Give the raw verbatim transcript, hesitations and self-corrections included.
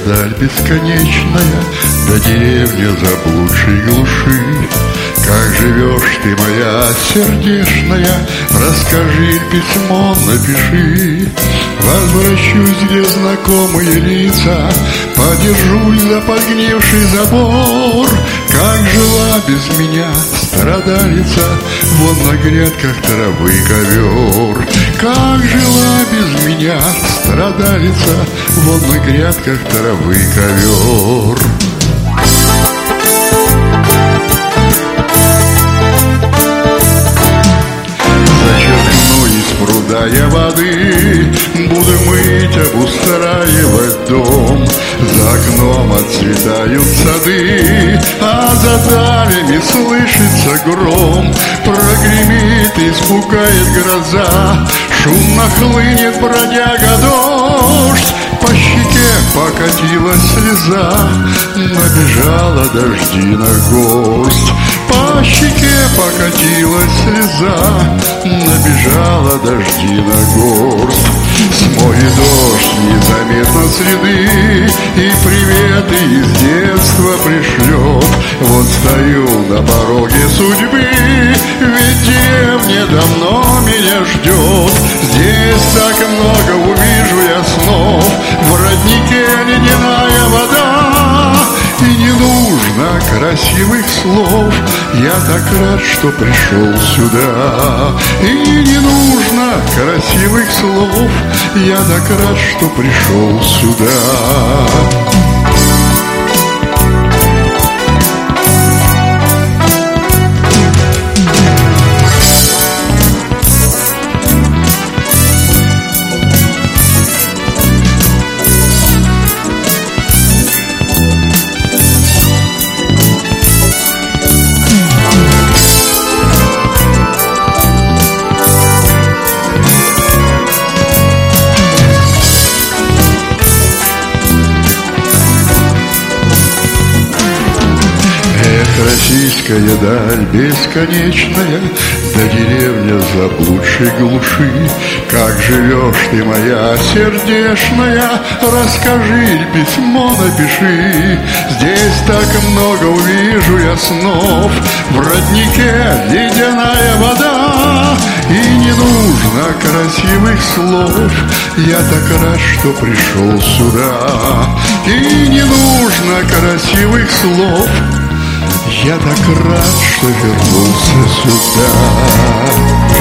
даль бесконечная, до деревни заблудшей глуши. Как живешь ты, моя сердечная, расскажи, письмо напиши. Возвращусь, где знакомые лица, подержусь за погнивший забор. Как жила без меня страдалица, вон на грядках травы ковер. Как жила без меня страдалица, вон на грядках травы ковер. Зачерпну из пруда я воды, буду мыть, обустраивать дом. За окном отцветают сады, а за далями слышится гром. Прогремит, испугает гроза, шумно хлынет бродяга дождь. По щеке покатилась слеза, набежала дождина горсть. По щеке покатилась слеза, набежала дождина горсть. Смоет дождь незаметно следы, и приветы из детства пришлет. Вот стою на пороге судьбы, ведь деревня давно меня ждет. Здесь так много увижу я снов, в роднике ледяная вода. И не нужно красивых слов, я так рад, что пришел сюда. И не нужно красивых слов, я так рад, что пришел сюда. Российская даль бесконечная, до деревня заблудшей глуши. Как живешь ты, моя сердечная, расскажи, письмо напиши. Здесь так много увижу я снов, в роднике ледяная вода. И не нужно красивых слов, я так рад, что пришел сюда. И не нужно красивых слов, я так рад, что вернулся сюда.